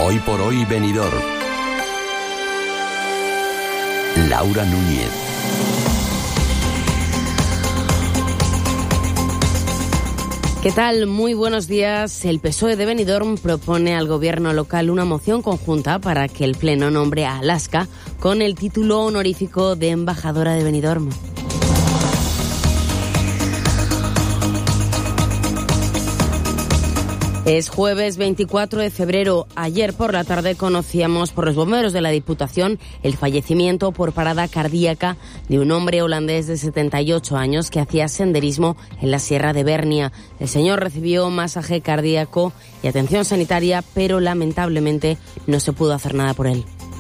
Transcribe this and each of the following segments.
Hoy por hoy Benidorm. Laura Núñez. ¿Qué tal? Muy buenos días. El PSOE de Benidorm propone al gobierno local una moción conjunta para que el Pleno nombre a Alaska con el título honorífico de embajadora de Benidorm. Es jueves 24 de febrero. Ayer por la tarde conocíamos por los bomberos de la Diputación el fallecimiento por parada cardíaca de un hombre holandés de 78 años que hacía senderismo en la Sierra de Bernia. El señor recibió masaje cardíaco y atención sanitaria, pero lamentablemente no se pudo hacer nada por él.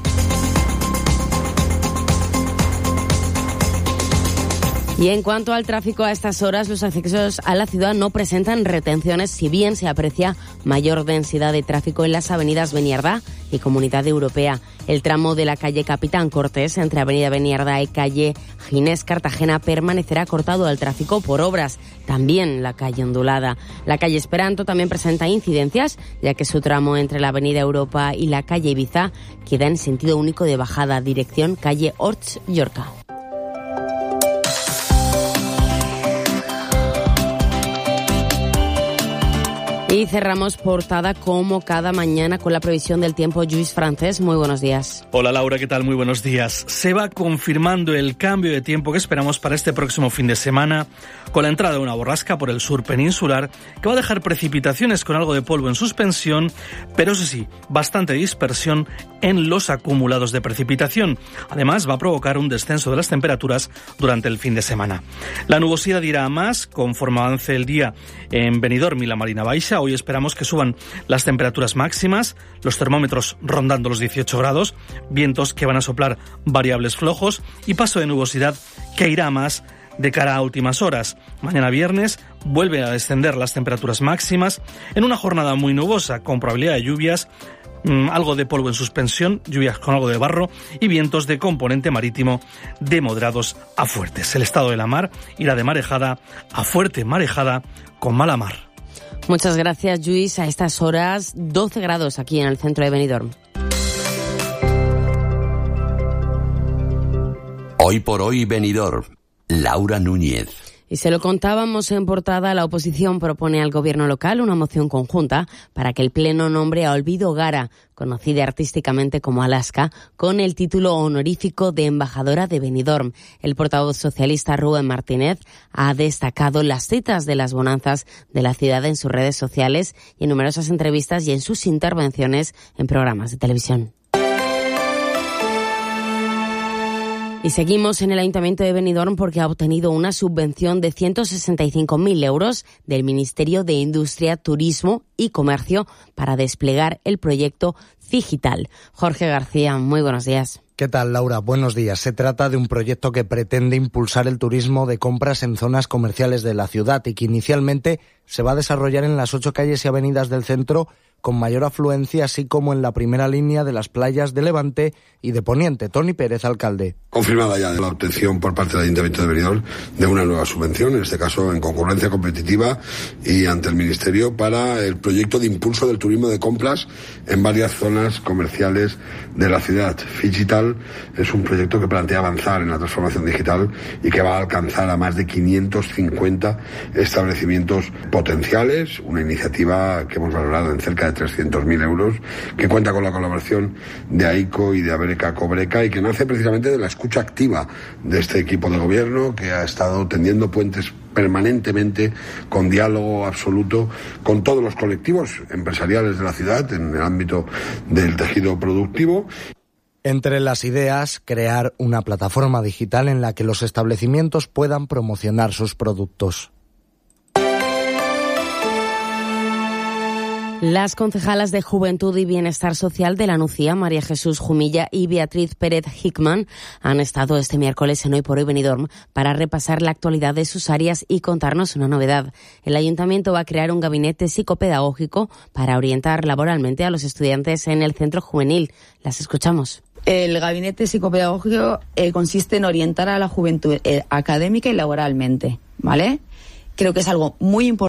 Y en cuanto al tráfico, a estas horas los accesos a la ciudad no presentan retenciones, si bien se aprecia mayor densidad de tráfico en las avenidas Beniardá y Comunidad Europea. El tramo de la calle Capitán Cortés entre Avenida Beniardá y calle Ginés Cartagena permanecerá cortado al tráfico por obras. También la calle Ondulada. La calle Esperanto también presenta incidencias, ya que su tramo entre la Avenida Europa y la calle Ibiza queda en sentido único de bajada, dirección calle Horts Llorca. Y cerramos portada como cada mañana con la previsión del tiempo. Lluís Francés, muy buenos días. Hola Laura, ¿qué tal? Muy buenos días. Se va confirmando el cambio de tiempo que esperamos para este próximo fin de semana, con la entrada de una borrasca por el sur peninsular que va a dejar precipitaciones con algo de polvo en suspensión, pero eso sí, bastante dispersión en los acumulados de precipitación. Además, va a provocar un descenso de las temperaturas durante el fin de semana. La nubosidad irá a más conforme avance el día en Benidorm y la Marina Baixa. Hoy esperamos que suban las temperaturas máximas, los termómetros rondando los 18 grados, vientos que van a soplar variables flojos y paso de nubosidad que irá más de cara a últimas horas. Mañana viernes vuelven a descender las temperaturas máximas en una jornada muy nubosa con probabilidad de lluvias, algo de polvo en suspensión, lluvias con algo de barro y vientos de componente marítimo de moderados a fuertes. El estado de la mar irá de marejada a fuerte marejada con mala mar. Muchas gracias, Lluís. A estas horas, 12 grados aquí en el centro de Benidorm. Hoy por hoy Benidorm. Laura Núñez. Y se lo contábamos en portada, la oposición propone al gobierno local una moción conjunta para que el Pleno nombre a Olvido Gara, conocida artísticamente como Alaska, con el título honorífico de embajadora de Benidorm. El portavoz socialista Rubén Martínez ha destacado las citas de las bonanzas de la ciudad en sus redes sociales y en numerosas entrevistas y en sus intervenciones en programas de televisión. Y seguimos en el Ayuntamiento de Benidorm porque ha obtenido una subvención de 165.000 euros del Ministerio de Industria, Turismo y Comercio para desplegar el proyecto Cigital. Jorge García, muy buenos días. ¿Qué tal, Laura? Buenos días. Se trata de un proyecto que pretende impulsar el turismo de compras en zonas comerciales de la ciudad y que inicialmente se va a desarrollar en las 8 calles y avenidas del centro con mayor afluencia, así como en la primera línea de las playas de Levante y de Poniente. Tony Pérez, alcalde. Confirmada ya la obtención por parte del Ayuntamiento de Benidorm de una nueva subvención, en este caso en concurrencia competitiva y ante el Ministerio, para el proyecto de impulso del turismo de compras en varias zonas comerciales de la ciudad. Cigital es un proyecto que plantea avanzar en la transformación digital y que va a alcanzar a más de 550 establecimientos potenciales, una iniciativa que hemos valorado en cerca de 300.000 euros, que cuenta con la colaboración de AICO y de Abreca Cobreca y que nace precisamente de la escucha activa de este equipo de gobierno que ha estado tendiendo puentes permanentemente con diálogo absoluto con todos los colectivos empresariales de la ciudad en el ámbito del tejido productivo. Entre las ideas, crear una plataforma digital en la que los establecimientos puedan promocionar sus productos. Las concejalas de Juventud y Bienestar Social de la Nucía, María Jesús Jumilla y Beatriz Pérez Hickman, han estado este miércoles en Hoy por Hoy Benidorm para repasar la actualidad de sus áreas y contarnos una novedad. El Ayuntamiento va a crear un gabinete psicopedagógico para orientar laboralmente a los estudiantes en el centro juvenil. Las escuchamos. El gabinete psicopedagógico consiste en orientar a la juventud académica y laboralmente, ¿vale? Creo que es algo muy importante.